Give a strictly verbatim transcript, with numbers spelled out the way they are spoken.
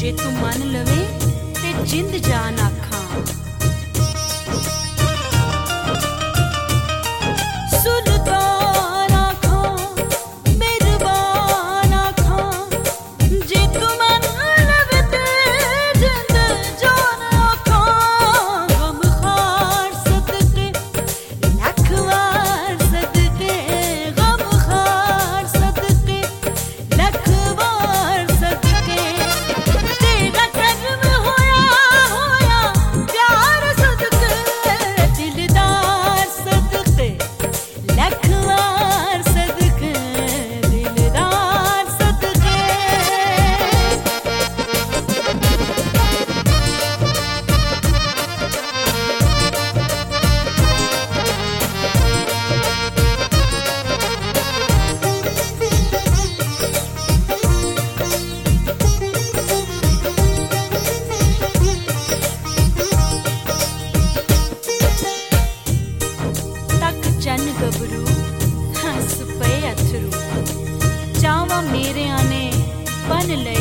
जे तू मन लवे ते जिंद जान आखां। सुल्तान आखां मेहरबान आखां, जे तू मन लवे ते जिंद जान आखां। गमखार सदके लख वार सदके, गमखार सदके लख वार सदके, तेरा कर्म होया होया प्यार सदके, दिलदार सदके लख वार सदके, दिलदार सदके। तक चन गबरू हंस पे अथरू, चावा मेरे आने बन ले